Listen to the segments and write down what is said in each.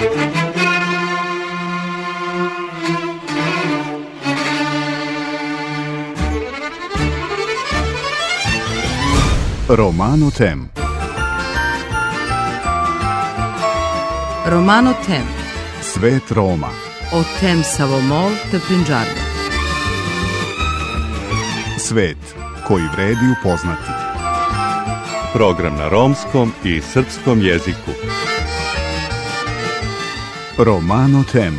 Romano Tem. Romano Tem. Svet Roma. O tem Savomol te Prinđarda. Svet koji vredi upoznati. Program na romskom i srpskom jeziku. Romano Tem.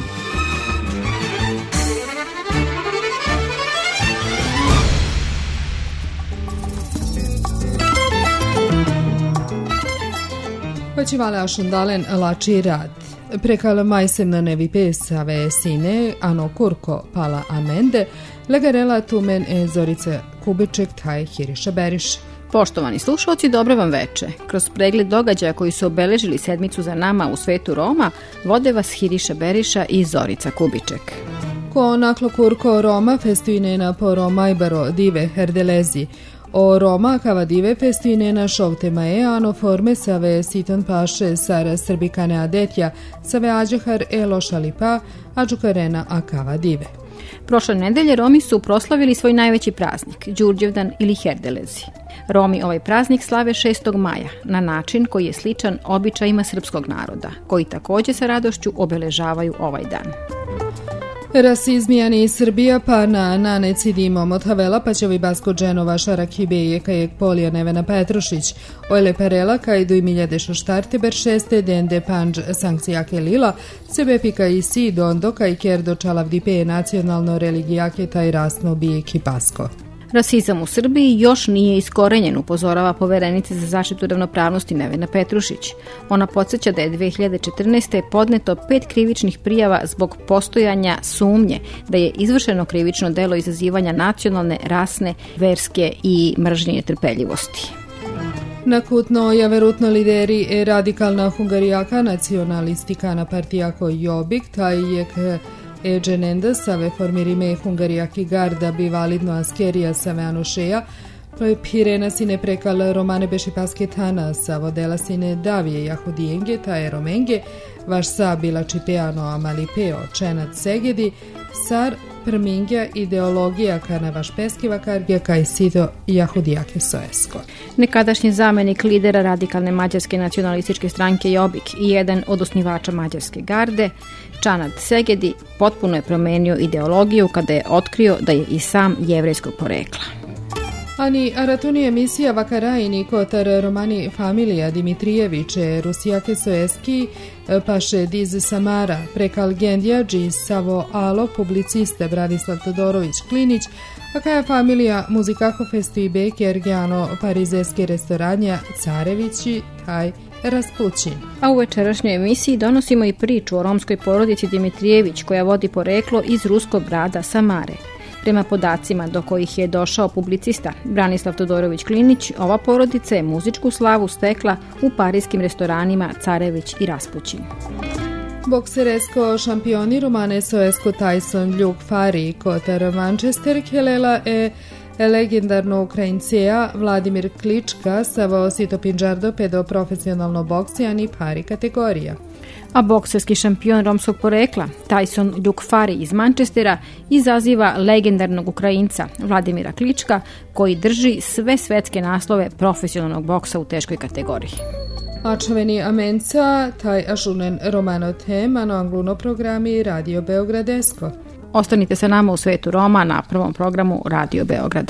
Facevale ascendalen laci rad. Precala mai semnanevi pesave sine, ano kurko pala amende, legarela tumen e Zorica Kubiček taj Hiriša Beriš. Poštovani slušalci, dobro vam veče. Kroz pregled događaja koji su obeležili sedmicu za nama u svetu Roma, vode vas Hiriša Beriša i Zorica Kubiček. Ko naklo kurko Roma festuinena po Romajbaro dive herdelezi. O Roma cava dive festuinena šovtemae ano forme save siton paše sara srbikane adetja save ađehar e lošalipa ađukarena a cava dive. Prošle nedelje Romi su proslavili svoj najveći praznik, Đurđevdan ili Herdelezi. Romi ovaj praznik slave 6. maja, na način koji je sličan običajima srpskog naroda, koji također sa radošću obeležavaju ovaj dan. Rasizmijani Srbija pa na necidimo Mothavela pa će basko dženova Šarak Hibeje kajeg polija Nevena Petrušić, ojle perela kaj do imiljade šoštarte ber šeste dende panđ sankcijake lila, sebe pika i si dondo kaj kerdo čalavdipe nacionalno religijake taj rasno bije kipasko. Rasizam u Srbiji još nije iskorenjen, upozorava poverenica za zaštitu ravnopravnosti Nevena Petrušić. Ona podsjeća da je 2014. podneto 5 krivičnih prijava zbog postojanja sumnje da je izvršeno krivično delo izazivanja nacionalne, rasne, verske i mržnje i netrpeljivosti. Nakutno je verutno lideri radikalna hungarijaka nacionalistikana partijako Jobbik, taj je Eđenenda save formirime hungarijaki garda bi validno askerija save anošeja, pirena sine prekal romane beši pasketana savo dela sine davije jahudijenge taje romenge, vaš sa bila čipeano amalipeo čenat segedi, sar prmingja ideologija kana vaš peskiva kargija kaj sito jahudijake soesko. Nekadašnji zamenik lidera radikalne mađarske nacionalističke stranke Jobbik i jedan od osnivača mađarske garde, Čanad Segedi, potpuno je promenio ideologiju kada je otkrio da je i sam jevrejskog porekla. Ani aratuni emisija Vakarajni kotar romani familija Dimitrijeviće, Rusijake Soeski, paše diz Samara, prekal gendjađi Savo Alo, publiciste Branislav Todorović Klinić, a kaja familija muzikako festu i beke ergiano parizeske restoranja Carevići, taj Raspućin. A u večerašnjoj emisiji donosimo i priču o romskoj porodici Dimitrijević koja vodi poreklo iz ruskog grada Samare. Prema podacima do kojih je došao publicista Branislav Todorović Klinić, ova porodica je muzičku slavu stekla u parijskim restoranima Carević i Raspućin. Bokseresko šampioni romane soesko Tyson Ljug Fari kotar Manchester kelela legendarno Ukrajinceja Vladimir Klička savo sito Pinđardo pedo profesionalno boksijani pari kategorija. A bokserski šampion romskog porekla Tyson Ljugfari iz Manchestera izaziva legendarnog Ukrajinca Vladimira Klička koji drži sve svetske naslove profesionalnog boksa u teškoj kategoriji. Ačveni amenca taj ašunen Romano Tem, ano angluno programi Radio Beogradesko. Ostanite sa nama u svetu Roma na prvom programu Radio Beograda.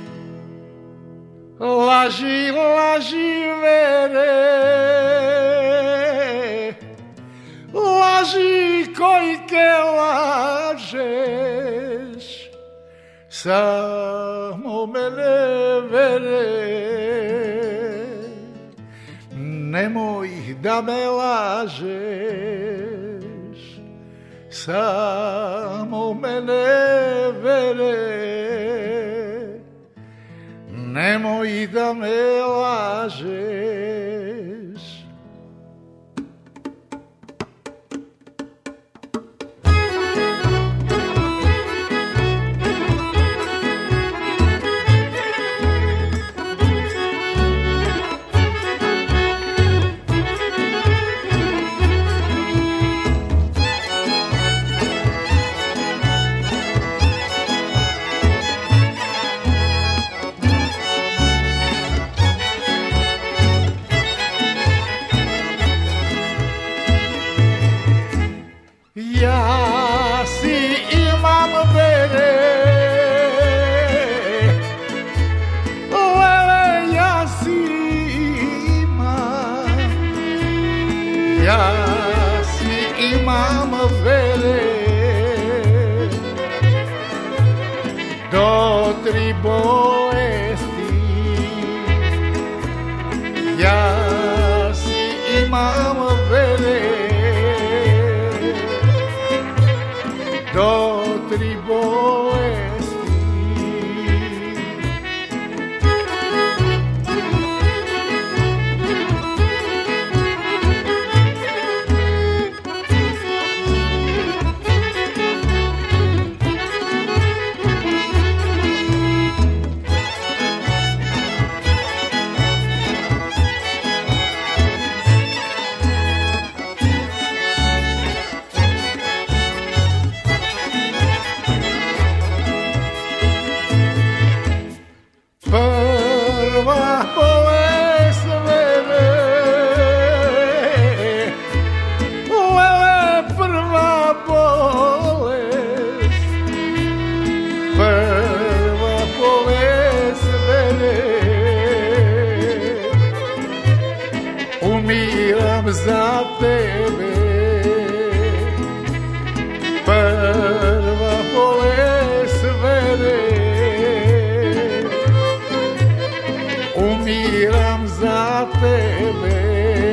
Laži, laži vere, laži kojke lažeš, samo mene vere, nemoj da me lažeš, samo mene vere, nemoj da me lažeš. imam vere, do 3 bolesti, ja si imam vere, do 3 bolesti. Za tebe prva bolest vere, umiram za tebe.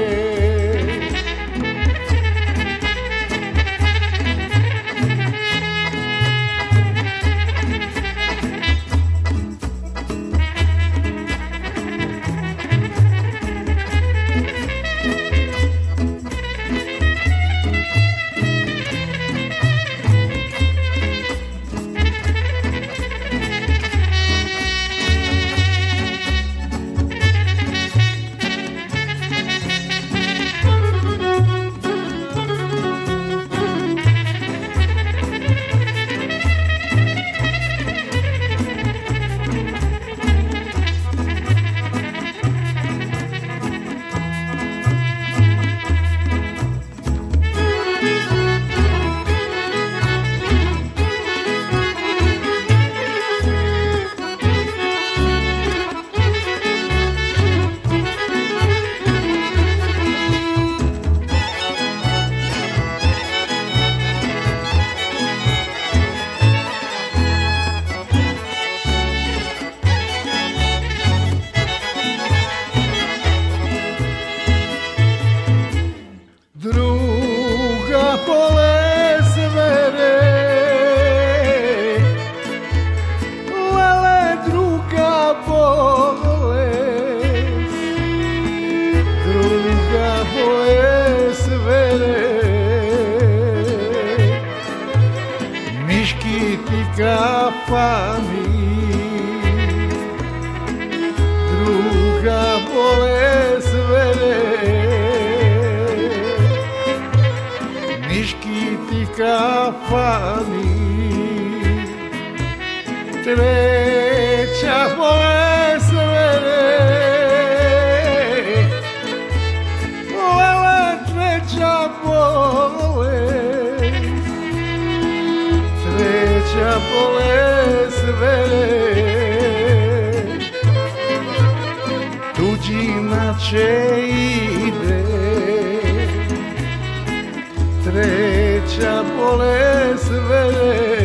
Treća bolest vere,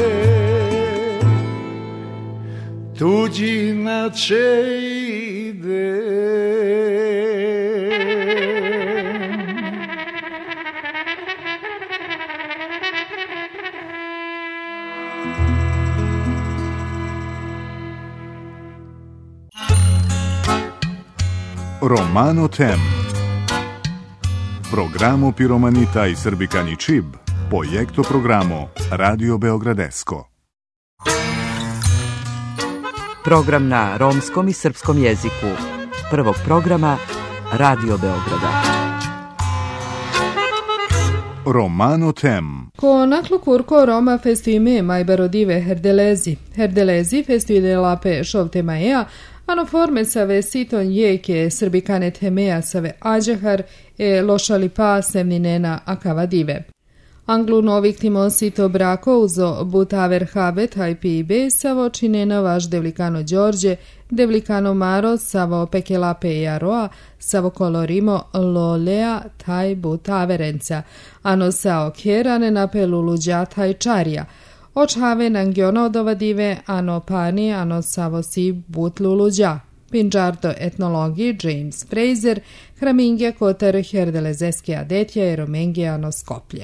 tuđina će ide. Romano Tem. Programo Piromanita i Srbikani Čib, projekto programo Radio Beogradesko. Program na romskom i srpskom jeziku. Prvog programa Radio Beograda. Romano Tem. Ko naklo kurko Roma festu ime majbarodive herdelezi. Herdelezi festu ide lape šovte maea, ano forme save siton jeke srbikane temea save ađehar e lošali pa semninena akavadive. Anglu noviktimo sito brako uzo butaver habet hajpibe savo činena vaš devlikano Đorđe, devlikano Maro savo pekelape jaroa, savo kolorimo lolea taj butaverenca, ano sao kjerane na peluluđa taj čarja, očhave nangiono dovadive ano pani ano savo si butluluđa. Pinđarto etnologi James Fraser, hramingje koter herdelezeske adetja i romengje ano Skoplje.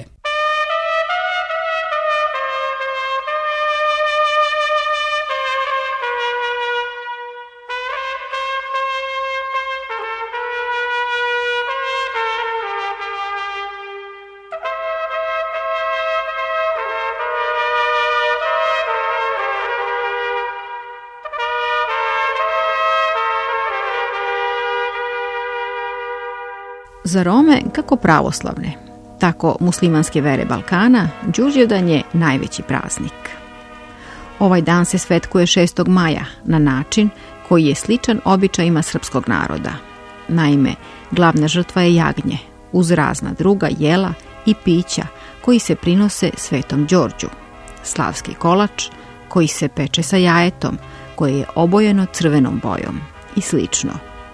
Za Rome, kako pravoslavne, tako muslimanske vere Balkana, Đurđevdan je najveći praznik. Ovaj dan se svetkuje 6. maja na način koji je sličan običajima srpskog naroda. Naime, glavna žrtva je jagnje, uz razna druga jela i pića koji se prinose Svetom Đorđu. Slavski kolač koji se peče sa jajetom, koje je obojeno crvenom bojom i slično.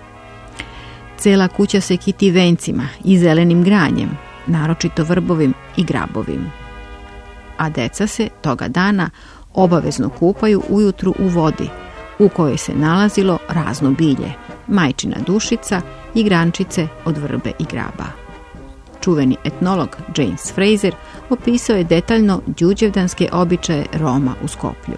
Cela kuća se kiti vencima i zelenim granjem, naročito vrbovim i grabovim. A deca se toga dana obavezno kupaju ujutru u vodi, u kojoj se nalazilo razno bilje, majčina dušica i grančice od vrbe i graba. Čuveni etnolog James Fraser opisao je detaljno đurđevdanske običaje Roma u Skoplju.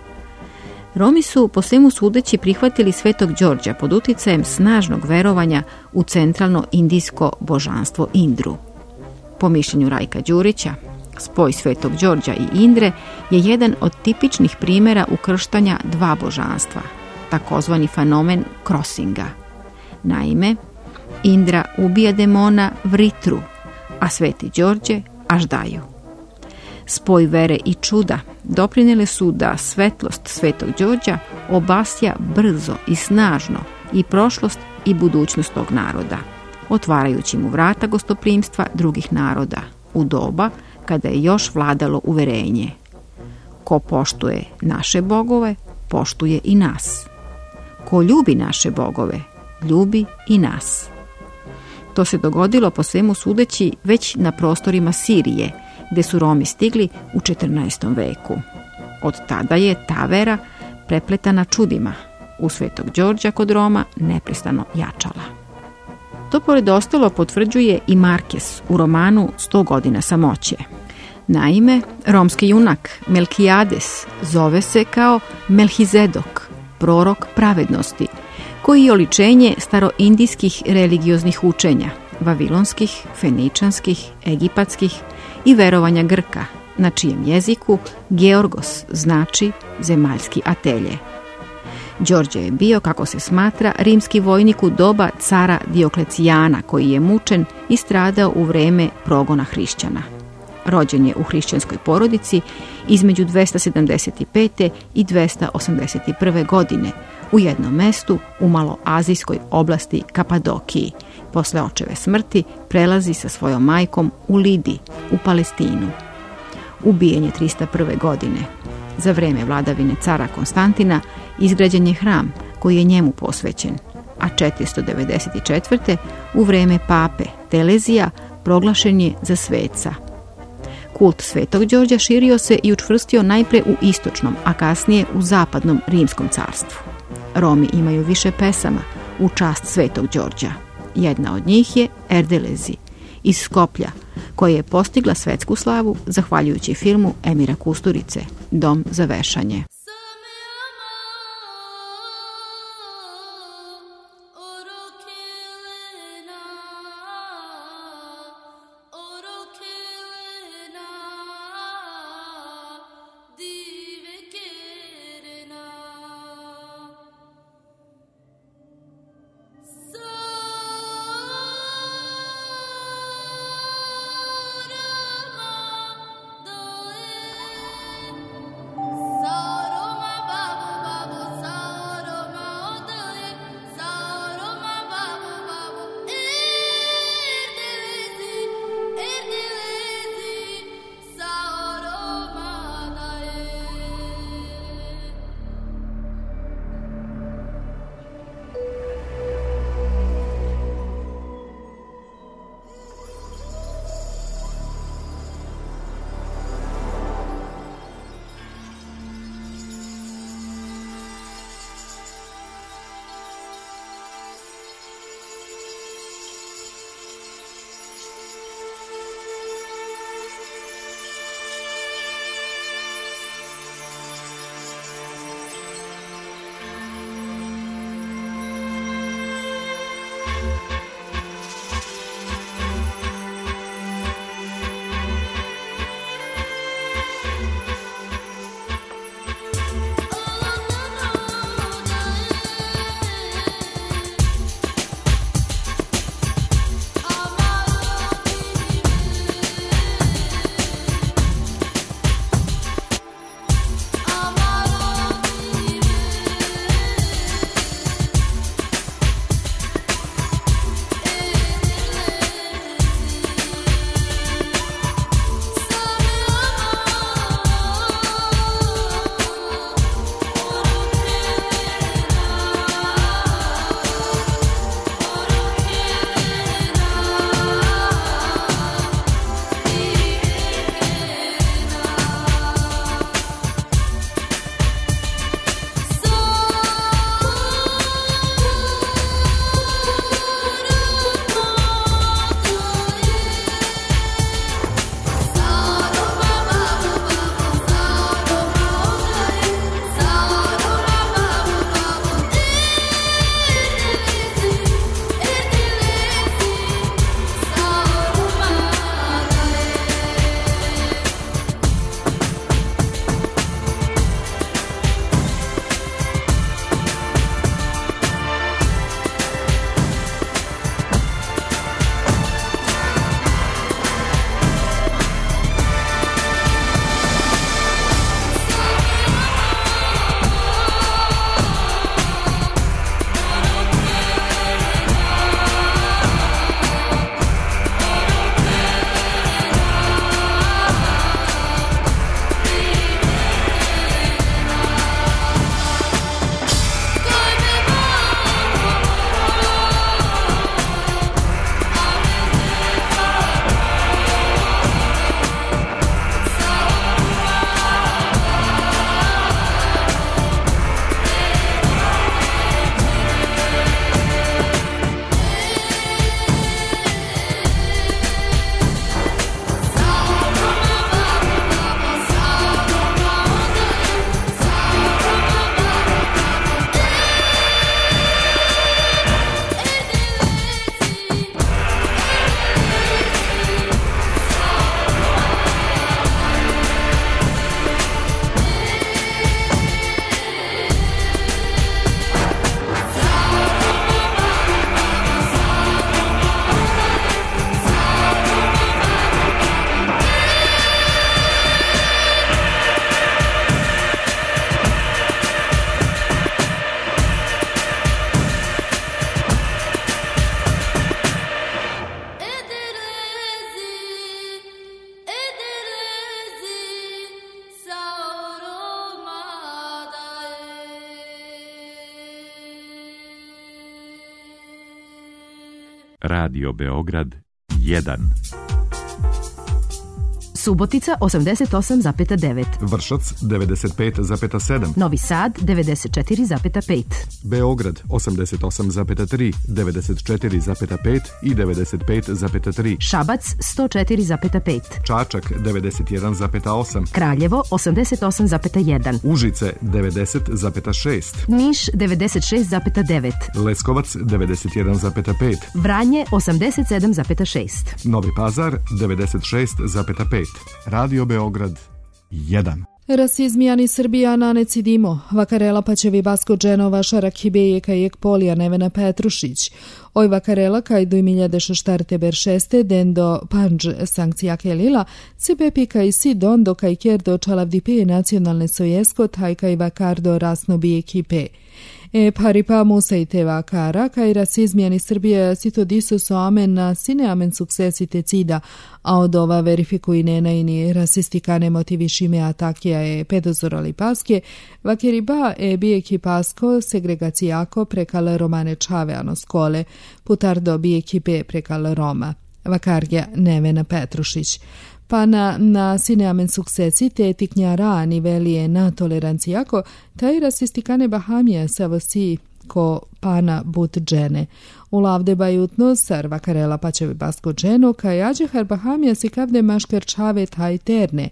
Romi su po svemu sudeći prihvatili Svetog Đorđa pod uticajem snažnog verovanja u centralno indijsko božanstvo Indru. Po mišljenju Rajka Đurića, spoj Svetog Đorđa i Indre je jedan od tipičnih primjera ukrštanja dva božanstva, takozvani fenomen crossinga. Naime, Indra ubija demona Vritru, a Sveti Đorđe Aždaju. Spoj vere i čuda doprinijele su da svetlost Svetog Đorđa obasja brzo i snažno i prošlost i budućnost tog naroda, otvarajući mu vrata gostoprimstva drugih naroda u doba kada je još vladalo uverenje: ko poštuje naše bogove, poštuje i nas. Ko ljubi naše bogove, ljubi i nas. To se dogodilo po svemu sudeći već na prostorima Sirije, gdje su Romi stigli u 14. veku. Od tada je ta vera prepletana čudima u Svetog Đorđa kod Roma neprestano jačala. To pored ostalo potvrđuje i Marquez u romanu 100 godina samoće. Naime, romski junak Melkijades zove se kao Melhizedok, prorok pravednosti, koji je oličenje staroindijskih religioznih učenja, vavilonskih, feničanskih, egipatskih i verovanja Grka, na čijem jeziku Georgos znači zemaljski atelje. Đorđe je bio, kako se smatra, rimski vojnik u doba cara Dioklecijana, koji je mučen i stradao u vreme progona hrišćana. Rođen je u hrišćanskoj porodici između 275. i 281. godine u jednom mestu u maloazijskoj oblasti Kapadokiji. Posle očeve smrti prelazi sa svojom majkom u Lidi, u Palestinu. Ubijen je 301. godine. Za vreme vladavine cara Konstantina izgrađen je hram koji je njemu posvećen, a 494. u vreme pape Telezija proglašen je za sveca. Kult Svetog Đorđa širio se i učvrstio najpre u istočnom, a kasnije u zapadnom rimskom carstvu. Romi imaju više pesama u čast Svetog Đorđa. Jedna od njih je Erdelezi iz Skoplja, koja je postigla svetsku slavu zahvaljujući filmu Emira Kusturice Dom za vešanje. So Radio Beograd 1. Subotica 88,9. Vršac 95,7. Novi Sad 94,5. Beograd 88,3, 94,5 i 95,3. Šabac 104,5. Čačak 91,8. Kraljevo 88,1. Užice 90,6. Niš 96,9. Leskovac 91,5. Vranje 87,6. Novi Pazar 96,5. Radio Beograd 1. Rasizmijani Srbija Naneci Dimo, Vakarela Paćevi Basko Dženova, Šarak Hibeje Kajek Polija Nevena Petrušić. Oj Vakarela kaj do 2006 dendo Panđ sankcija kelila, se pepika i si dondo kaj kerdo čalavdipe nacionalne sojesko taj kaj vakardo rasno bi ekipe. Paripa musa i te vakara, kaj rasizmijani Srbije sito diso so amen na sine amen suksesi te cida, a od ova verifikuj nena ini rasistikane motivišime atakija pedozorali paske, vakeriba bi ekipasko segregacijako prekal romane čaveano skole, putardo bi ekipe prekal Roma. Vakarja Nevena Petrušić. Pa na sine amen suksesi te tiknjara nivelije na tolerancijako, taj rasistikane Bahamija savosi ko pana but džene. U lavde bajutno sar Vakarela Paćevi Basko dženo, kaj ađehar Bahamija si kavde maškar čave taj terne.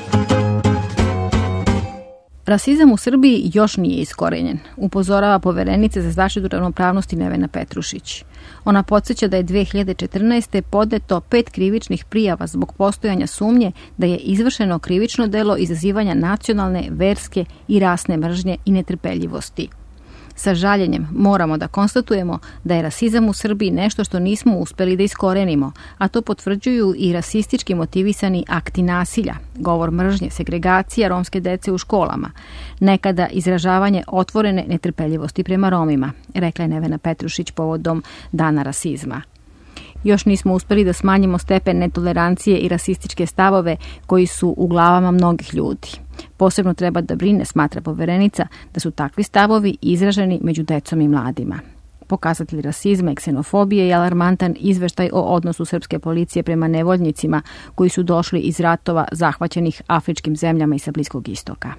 Rasizam u Srbiji još nije iskorenjen, upozorava poverenica za zaštitu ravnopravnosti Nevena Petrušić. Ona podsjeća da je 2014. podneto 5 krivičnih prijava zbog postojanja sumnje da je izvršeno krivično delo izazivanja nacionalne, verske i rasne mržnje i netrpeljivosti. Sa žaljenjem moramo da konstatujemo da je rasizam u Srbiji nešto što nismo uspeli da iskorenimo, a to potvrđuju i rasistički motivisani akti nasilja, govor mržnje, segregacija romske dece u školama, nekada izražavanje otvorene netrpeljivosti prema Romima, rekla je Nevena Petrušić povodom Dana rasizma. Još nismo uspeli da smanjimo stepen netolerancije i rasističke stavove koji su u glavama mnogih ljudi. Posebno treba da brine, smatra poverenica, da su takvi stavovi izraženi među decom i mladima. Pokazatelj rasizma i ksenofobije je alarmantan izveštaj o odnosu srpske policije prema nevoljnicima koji su došli iz ratova zahvaćenih afričkim zemljama i sa Bliskog istoka.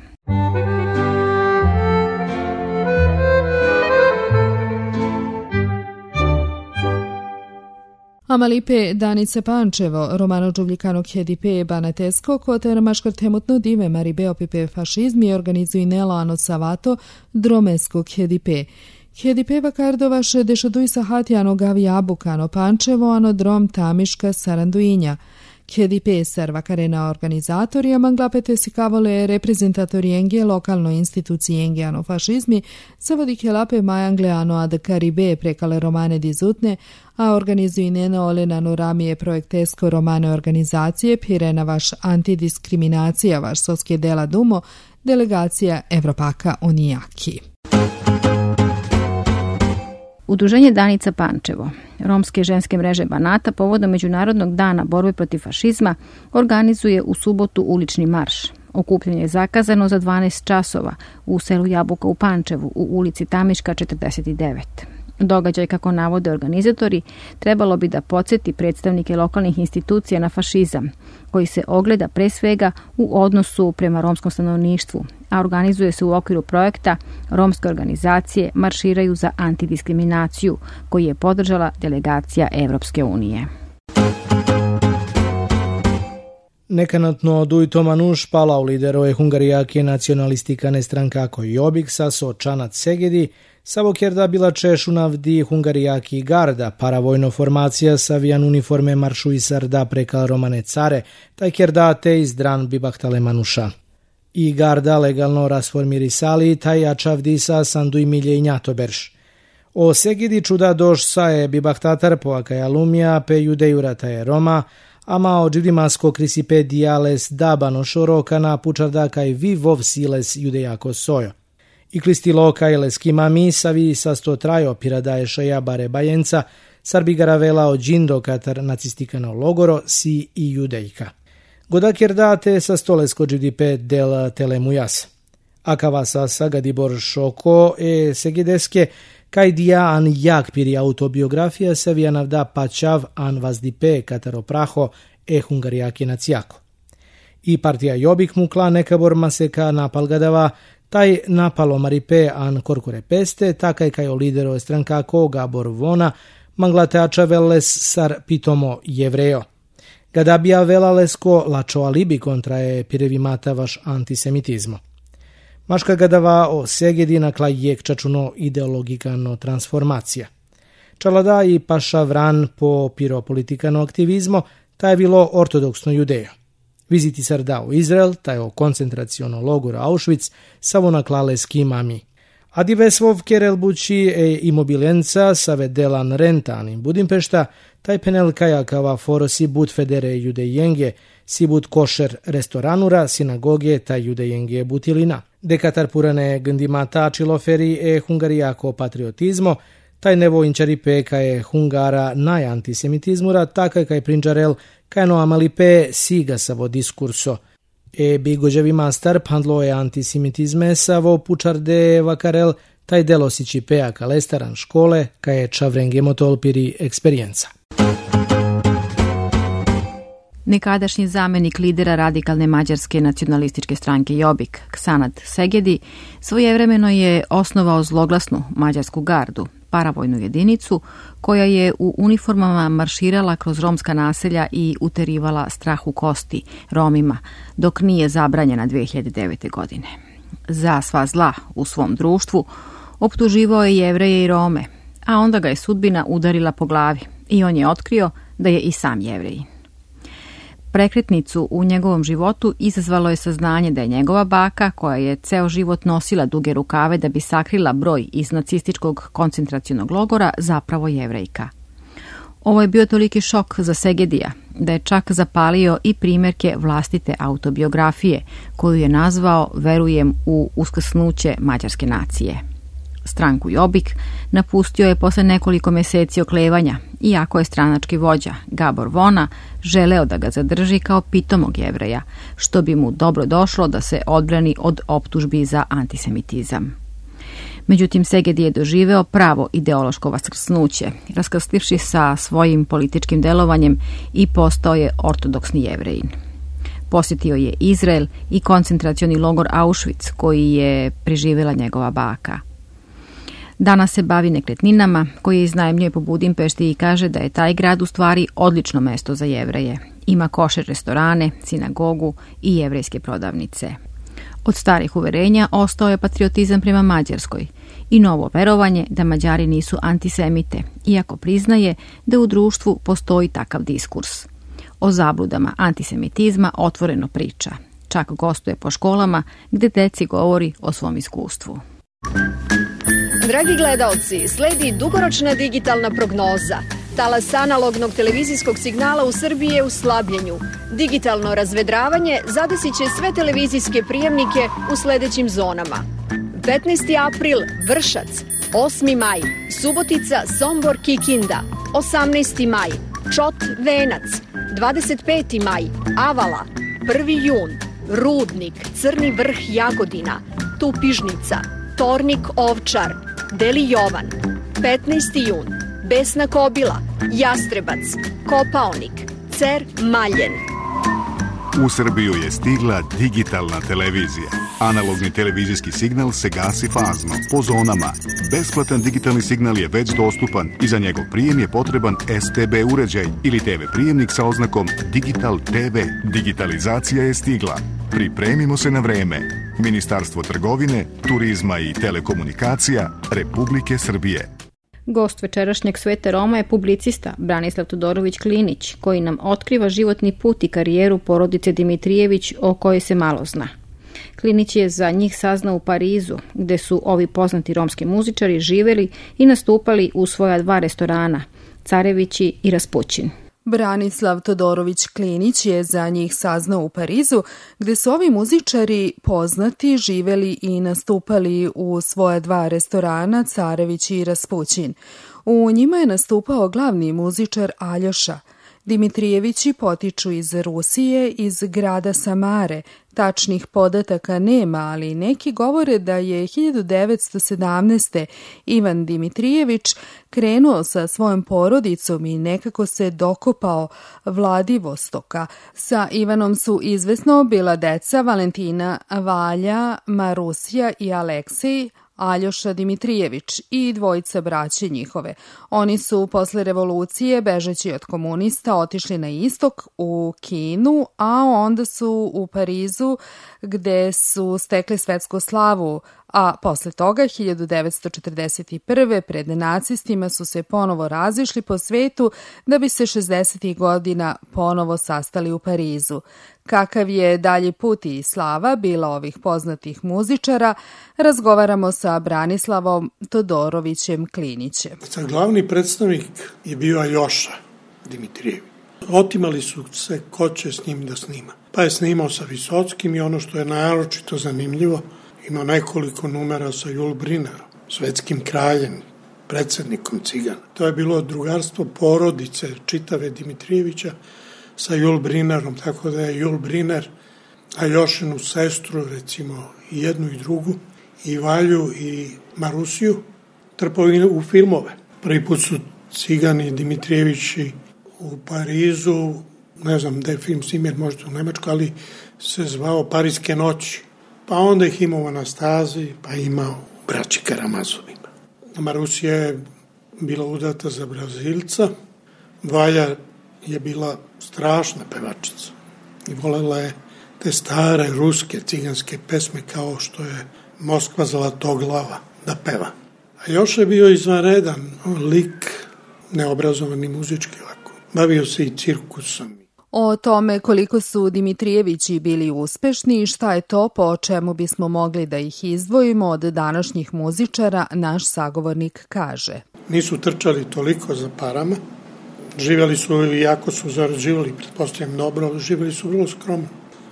Amalipe Danice Pančevo, Romano Đuvljikano Kjedipe Banatesko, koter maškar temutno dive Maribeo Pipe fašizmi organizuj Nelano Savato Dromesko Kjedipe. Kjedipe vakardovaš dešaduj sahatjano gavi abukano Pančevo, ano drom tamiška saranduinja. Kjedipe sar vakarena organizatorija manglapete si kavole reprezentatori enge lokalno instituciji engeano fašizmi, savodi kjelape majangleano ad Karibe prekale romane dizutne, a organizuj nena olenano ramije projektesko romane organizacije pirena vaš antidiskriminacija vaš soske dela dumo, delegacija Evropaka Unijaki. Udruženje Danica Pančevo, romske ženske mreže Banata, povodom Međunarodnog dana borbe protiv fašizma, organizuje u subotu ulični marš. Okupljanje je zakazano za 12 časova u selu Jabuka u Pančevu, u ulici Tamiška 49. Događaj, kako navode organizatori, trebalo bi da podsjeti predstavnike lokalnih institucija na fašizam, koji se ogleda pre svega u odnosu prema romskom stanovništvu, a organizuje se u okviru projekta Romske organizacije marširaju za antidiskriminaciju, koji je podržala delegacija Evropske unije. Nekanatno dujto manuš pala u liderove hungarijake nacionalistikane strankako Jobbik sa Sočanat Segedi, Savo kerda bila češunavdi hungarijaki garda, paravojno formacija savijan uniforme maršuisar da prekal romane care, taj kerda te izdran bibahtale manuša. I garda legalno rasformirisali taj jačavdi sa sanduj milje i njatoberš. O Segedi čuda doš saje bibahtatar po akajalumija pe judejurata je Roma, ama o dživdimasko krisipe dijales dabano šorokana pučarda kaj vi vov siles judejako sojo. I klistilo kaj leskimami savi sa sto trajo piradaje šaja bare bajenca, sarbigaravela o džindo katar nacistikano logoro si i judejka. Godak jerdate sa stolesko dživdipe del telemujas. Akava sa sagadibor šoko e segideske Kaj dia an jak piri autobiografia se via navda pachav an vazdipe kataro praho e hungariaki naciako. I partija Jobbik mukla nekabor maseka napalgadava, taj napalo maripe an korkure peste, takaj kaj o lidero strankako Gabor Vona, manglateača veles sar pitomo jevreo. Gadabija velalesko lačo alibi kontra je pirevimata vaš antisemitizmo. Maška gadava o Segedi nakla jek čačuno ideologikano transformacija. Čalada i paša vran po piropolitikano aktivizmo, taj je bilo ortodoksno judejo. Viziti sarda u Izrael, taj o koncentraciono logora Auschwitz, savo naklale skimami. Adivesvov kerel bući e imobilenca save delan rentanin Budimpešta, taj penel kajakava forosi bud federe judejenge, si bud košer restoranura, sinagoge, taj judejenge butilina. Dekatar purane gndimata čiloferi e hungarijako patriotizmo, taj nevojnčari peka je hungara najantisemitizmura, takaj kaj prinčarel kaj no amalipe siga savo diskurso. E bigođevi mastar pandlo je antisemitizme savo pučarde vakarel taj delosići pea kalestaran škole kaj je čavrenge motolpiri eksperijenca. Nekadašnji zamenik lidera radikalne mađarske nacionalističke stranke Jobbik, Ksanad Segedi, svojevremeno je osnovao zloglasnu mađarsku gardu, paravojnu jedinicu koja je u uniformama marširala kroz romska naselja i uterivala strah u kosti Romima, dok nije zabranjena 2009. godine. Za sva zla u svom društvu optuživao je Jevreje i Rome, a onda ga je sudbina udarila po glavi i on je otkrio da je i sam Jevrejin. Prekretnicu u njegovom životu izazvalo je saznanje da je njegova baka, koja je ceo život nosila duge rukave da bi sakrila broj iz nacističkog koncentracionog logora, zapravo Jevrejka. Ovo je bio toliki šok za Segedija da je čak zapalio i primjerke vlastite autobiografije, koju je nazvao Verujem u uskrsnuće mađarske nacije. Stranku Jobbik napustio je posle nekoliko meseci oklevanja, iako je stranački vođa Gabor Vona želeo da ga zadrži kao pitomog Jevreja, što bi mu dobro došlo da se odbrani od optužbi za antisemitizam. Međutim, Segedi je doživeo pravo ideološko vaskrsnuće, raskrslivši sa svojim političkim delovanjem i postao je ortodoksni Jevrejin. Posjetio je Izrael i koncentracioni logor Auschwitz, koji je preživjela njegova baka. Danas se bavi nekretninama koje iznajmljuje po Budimpešti i kaže da je taj grad u stvari odlično mesto za Jevreje. Ima košer restorane, sinagogu i jevrejske prodavnice. Od starih uverenja ostao je patriotizam prema Mađarskoj i novo verovanje da Mađari nisu antisemite, iako priznaje da u društvu postoji takav diskurs. O zabludama antisemitizma otvoreno priča. Čak gostuje po školama gde deci govori o svom iskustvu. Dragi gledaoci, sledi dugoročna digitalna prognoza. Talas analognog televizijskog signala u Srbiji je u slabljenju. Digitalno razvedravanje zadesit će sve televizijske prijemnike u sledećim zonama. 15. april Vršac, 8. maj Subotica, Sombor, Kikinda, 18. maj Čot, Venac, 25. maj Avala, 1. jun Rudnik, Crni vrh, Jagodina, Tupižnica, Tornik, Ovčar, Deli Jovan, 15. jun Besna Kobila, Jastrebac, Kopaonik, Cer, Maljen. U Srbiju je stigla digitalna televizija. Analogni televizijski signal se gasi fazno, po zonama. Besplatan digitalni signal je već dostupan i za njegov prijem je potreban STB uređaj ili TV prijemnik sa oznakom Digital TV. Digitalizacija je stigla. Pripremimo se na vreme. Ministarstvo trgovine, turizma i telekomunikacija Republike Srbije. Gost večerašnjeg Sveta Roma je publicista Branislav Todorović Klinić, koji nam otkriva životni put i karijeru porodice Dimitrijević, o kojoj se malo zna. Klinić je za njih saznao u Parizu, gde su ovi poznati romski muzičari živeli i nastupali u svoja 2 restorana, Carevići i Raspućin. Branislav Todorović Klinić je za njih saznao u Parizu, gde su ovi muzičari poznati živeli i nastupali u svoja 2 restorana, Carević i Raspućin. U njima je nastupao glavni muzičar Aljoša. Dimitrijevići potiču iz Rusije, iz grada Samare. Tačnih podataka nema, ali neki govore da je 1917. Ivan Dimitrijević krenuo sa svojom porodicom i nekako se dokopao Vladivostoka. Sa Ivanom su izvesno bila deca Valentina, Valja, Marusija i Aleksej, Aljoša Dimitrijević i dvojica braće njihove. Oni su posle revolucije, bežeći od komunista, otišli na istok u Kinu, a onda su u Parizu gde su stekli svetsku slavu, a posle toga 1941. pred nacistima su se ponovo razišli po svetu da bi se 60. godina ponovo sastali u Parizu. Kakav je dalje put i slava bila ovih poznatih muzičara, razgovaramo sa Branislavom Todorovićem Klinićem. Glavni predstavnik je bio Aljoša Dimitrijević. Otimali su se ko će s njim da snima. Pa je snimao sa Visotskim i ono što je naročito zanimljivo, ima nekoliko numera sa Jules Brinerom, svetskim kraljem, predsednikom Cigana. To je bilo drugarstvo porodice čitave Dimitrijevića sa Jules Brinerom, tako da je Jules Briner Aljošinu sestru, recimo i jednu i drugu, i Valju i Marusiju, trpao u filmove. Prvi put su Cigani i Dimitrijevići u Parizu, ne znam da je film snimljen, možda u Nemačku, ali se zvao Pariske noći. Pa onda ih imao u Anastazi, pa imao u braći Karamazovima. Marusija je bila udata za Brazilca, Valja je bila strašna pevačica i volela je te stare ruske ciganske pesme kao što je Moskva zlatoglava da peva. A još je bio izvanredan lik, neobrazovani muzički ovako. Bavio se i cirkusom. O tome koliko su Dimitrijevići bili uspešni i šta je to po čemu bismo mogli da ih izdvojimo od današnjih muzičara, naš sagovornik kaže. Nisu trčali toliko za parama, živjeli su, iako su zarađivali, pretpostavljam dobro, živjeli su vrlo skromno.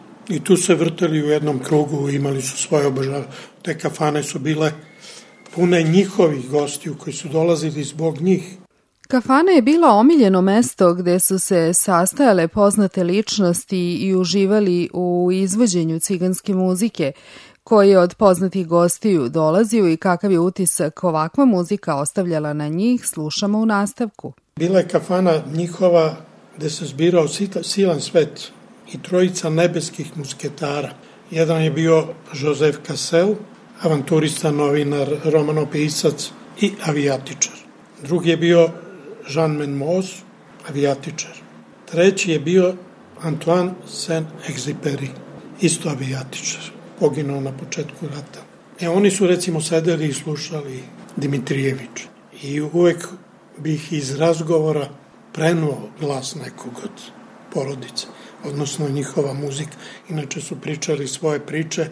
I tu se vrteli u jednom krugu, imali su svoje obožavanje. Te kafane su bile pune njihovih gostiju koji su dolazili zbog njih. Kafana je bila omiljeno mesto gde su se sastajale poznate ličnosti i uživali u izvođenju ciganske muzike, koji je od poznatih gostiju dolazio i kakav je utisak ovakva muzika ostavljala na njih, slušamo u nastavku. Bila je kafana njihova gde se zbirao silan svet i trojica nebeskih musketara. Jedan je bio Joseph Cassel, avanturista, novinar, romanopisac i avijatičar. Drugi je bio Jean Menmoz, avijatičar. Treći je bio Antoine Saint-Exupéry, isto avijatičar, poginuo na početku rata. Oni su recimo sedeli i slušali Dimitrijević i uvek bih iz razgovora prenuo glas nekog od porodice, odnosno njihova muzika. Inače su pričali svoje priče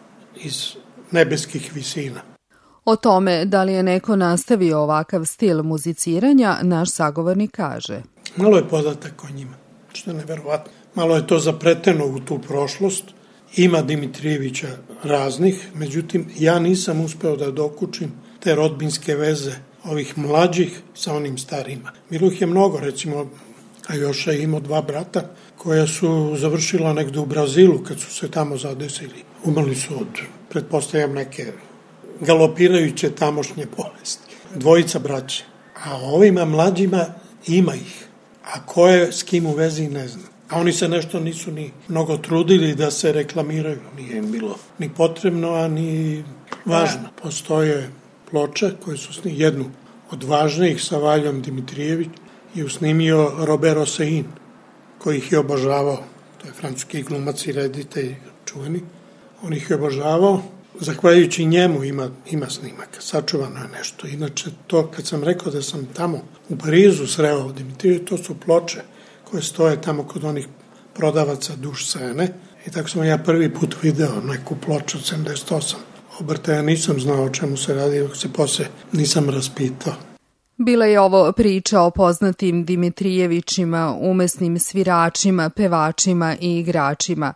iz nebeskih visina. O tome da li je neko nastavio ovakav stil muziciranja, naš sagovornik kaže. Malo je podatak o njima, što je neverovatno. Malo je to zapreteno u tu prošlost. Ima Dimitrijevića raznih, međutim ja nisam uspeo da dokučim te rodbinske veze ovih mlađih sa onim starima. Bilo ih je mnogo, recimo, a još je imao dva brata koja su završila negde u Brazilu kad su se tamo zadesili. Umrli su od, pretpostavljam, neke galopirajuće tamošnje bolesti. Dvojica braće. A ovima mlađima ima ih. A ko je s kim u vezi ne znam. A oni se nešto nisu ni mnogo trudili da se reklamiraju. Nije im bilo ni potrebno, a ni važno. Postoje ploče koje su jednu od važnijih sa Valjom Dimitrijević je usnimio Robert Hossein, koji ih je obožavao. To je francuski glumac i reditelj čuveni. On ih je obožavao. Zahvaljujući njemu ima snimaka, sačuvano je nešto. Inače, to kad sam rekao da sam tamo u Parizu sreo Dimitrijević, to su ploče koje stoje tamo kod onih prodavaca duš scene. I tako sam ja prvi put video neku ploču od 78 obrta. Ja nisam znao o čemu se radi, dok se posle nisam raspitao. Bila je ovo priča o poznatim Dimitrijevićima, umesnim sviračima, pevačima i igračima.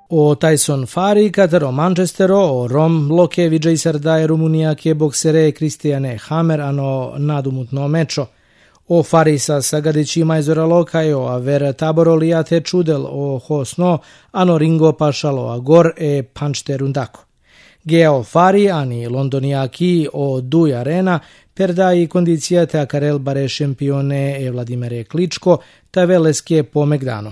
O Tyson Fury, katero Manchestero, o Rom Bloke Vijay Sardae Rumunija ke boksere Kristijane Hammer ano nadumutno mečo. O Farisa Sagadići Majzora Lokaj, o Aver Taboro Liate Čudel, o Hosno, ano Ringo Pašalo Agor e Pančte Rundako. Geo Fari, ani Londonijaki, o Duj Arena, perdai kondicija te Akarel Bare šampione e Vladimire Kličko, te Veleske po Megdano.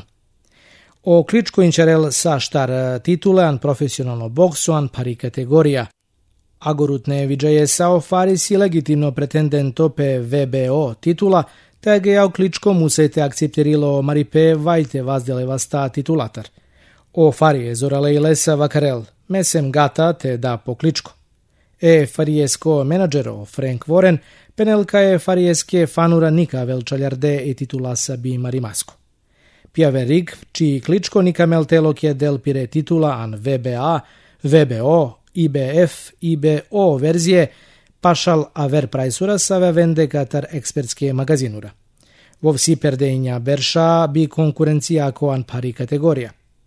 O Kličko inčarel sa štar titule, an profesionalno boksu, an pari kategorija. Agorutne Vijay Sao Faris i legitimno pretendento pe VBO titula, te Geo Kličko musete akcepterilo Maripe Vajte vazdeleva sta titulatar. O Farije Zorale Ilesa Vakarel, mesem gata te da po Kličko. E Farijesko menadžero Frank Warren, penelka je Farijeske fanura Nika Velčaljarde i titulasa bi Marimasko. Pjaverik, čiji Kličko Nika Meltelok je del pire titula an VBA, VBO, IBF, IBO verzije, pašal aver prajsura save vende katar ekspertske magazinura. Vovsi perdeinja berša bi konkurencija ako an pari kategorija.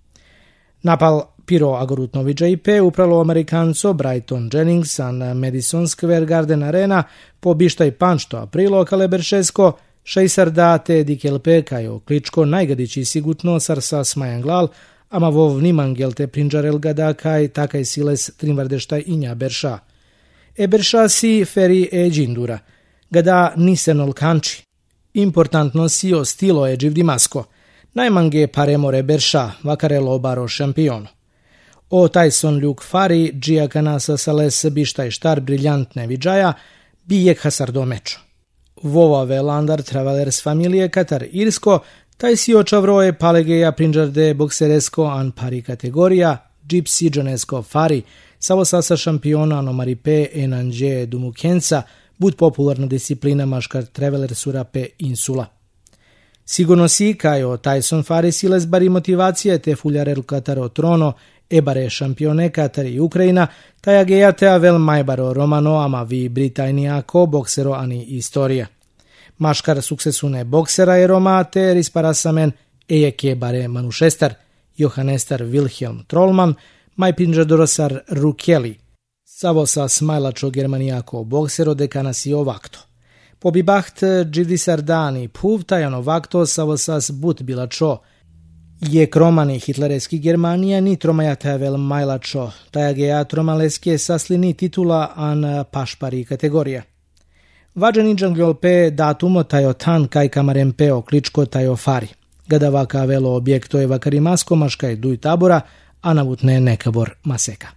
Napal piro agorutno Vijay upravo Amerikanco Brighton Jennings an Madison Square Garden Arena po bištaj panšto aprilo kaleberšesko, šejsar date dikelpe kajo Kličko najgadići sigutno sarsa smajanglal, ama vov nimangel te prinđarel gada kaj takaj siles trinvardeštaj inja berša. E berša si feri e džindura, gada nisenol kanči. Importantno si o stilo e dživdimasko, najmange paremore berša, vakarelo baro šampiono. O Tyson Luke Fury, džija kanasa sales bištaj štar briljantne Vijaja, bijek hasardo mečo. Vova velandar travelers familije Katar Irsko, taj si očavroje palegeja prinđarde bokseresko an pari kategorija, Gypsy Jonesko Fury, savo sasa šampiona ano Maripe enanje Dumukenca, bud popularna disciplina maškar travelersura pe insula. Sigurno si, kajo Tyson Fury siles bari motivacije te fuljarel Kataro trono, ebare šampione Katar i Ukrajina, taj agejatea vel majbaro romano ama vi Britanijako boksero ani istorija. Maškar suksesune boksera i Roma te risparasamen ejeke bare manušestar, Johannestar Wilhelm Trollman, majpinžadorosar Rukeli. Savo sa smajlačo germanijako boksero dekanasi ovakto. Pobibaht dživdisar dani puv tajano vakto savo sas but bilačo. Je kromani hitlereski Germanija ni tromajatevel majlačo, tajagea tromaleske saslini titula an pašpari kategorija. Vađani džanglolpe datumo tajo tan kaj kamarempeo Kličko tajo Fari. Gada vaka velo objekto je vakarimasko maškaj duj tabora, a navutne nekabor maseka.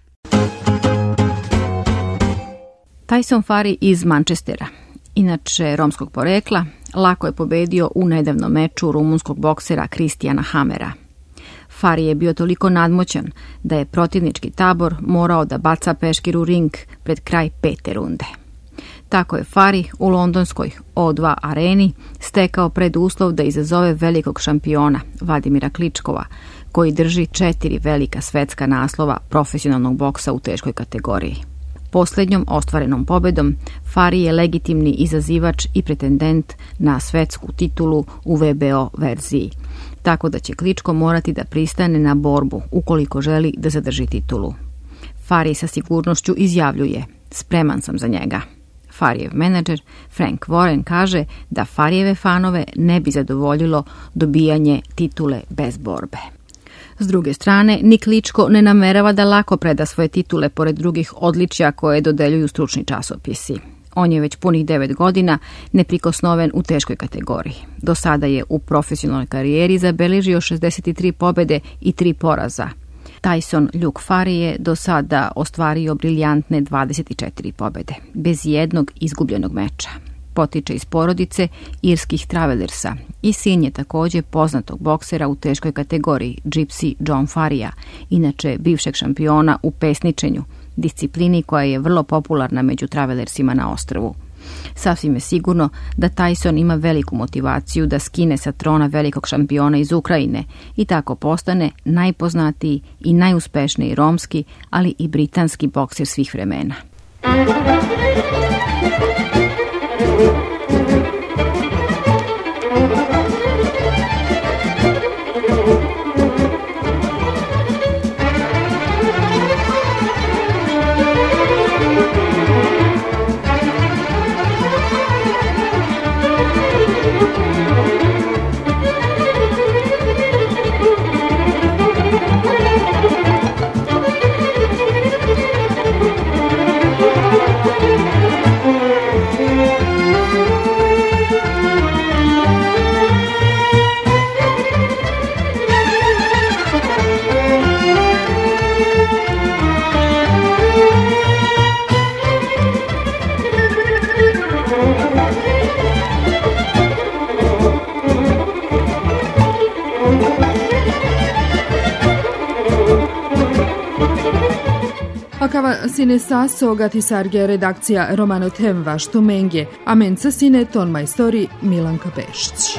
Tyson Fury iz Manchestera, inače romskog porekla, lako je pobedio u nedavnom meču rumunskog boksera Kristijana Hammera. Fury je bio toliko nadmoćan da je protivnički tabor morao da baca peškir u ring pred kraj 5. runde. Tako je Fury u londonskoj O2 areni stekao preduslov da izazove velikog šampiona Vladimira Kličkova, koji drži 4 velika svetska naslova profesionalnog boksa u teškoj kategoriji. Posljednjom ostvarenom pobedom Fury je legitimni izazivač i pretendent na svetsku titulu u VBO verziji, tako da će Kličko morati da pristane na borbu ukoliko želi da zadrži titulu. Fury sa sigurnošću izjavljuje: spreman sam za njega. Furyjev menadžer Frank Warren kaže da Furyjeve fanove ne bi zadovoljilo dobijanje titule bez borbe. S druge strane, ni Kličko ne namerava da lako preda svoje titule pored drugih odličja koje dodeljuju stručni časopisi. On je već punih 9 godina neprikosnoven u teškoj kategoriji. Do sada je u profesionalnoj karijeri zabeležio 63 pobede i 3 poraza. Tyson Luke Fury je do sada ostvario briljantne 24 pobede, bez jednog izgubljenog meča. Potiče iz porodice irskih travelersa i sin je također poznatog boksera u teškoj kategoriji Gypsy John Furya, inače bivšeg šampiona u pesničenju, disciplini koja je vrlo popularna među travelersima na ostrvu. Sasvim je sigurno da Tyson ima veliku motivaciju da skine sa trona velikog šampiona iz Ukrajine i tako postane najpoznatiji i najuspešniji romski, ali i britanski bokser svih vremena. Kava sine saso gatisarge redakcija Romano Tem vašto menge, a menca sine ton majstori Milanka Pešić.